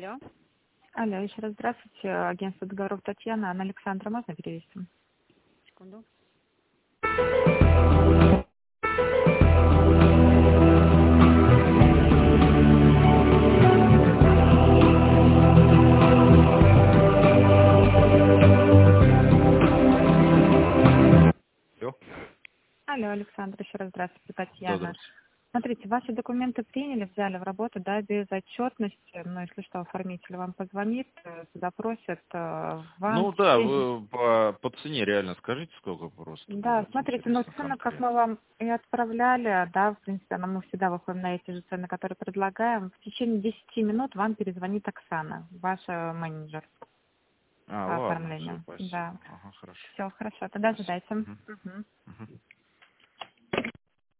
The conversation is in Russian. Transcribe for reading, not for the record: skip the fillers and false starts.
Алло. Алло, еще раз здравствуйте. Агентство договоров Татьяна. Анна Александра, можно перевести? Секунду. Алло. Алло, Александра, еще раз здравствуйте, Да, Татьяна. здравствуйте. Смотрите, ваши документы приняли, взяли в работу, да, без отчетности. Ну, если что, оформитель вам позвонит, запросит вам Ну да, все. вы по цене реально скажите, сколько просто Да, будет смотрите, ну интересно цены, как конкретно. мы вам и отправляли, да, в принципе, мы всегда выходим на эти же цены, которые предлагаем. В течение 10 минут вам перезвонит Оксана, ваша менеджер по Ладно, все, оформлению. спасибо. Да. Ага, хорошо. Все, хорошо, тогда Спасибо. ожидайте. Мгм. Мгм. Мгм.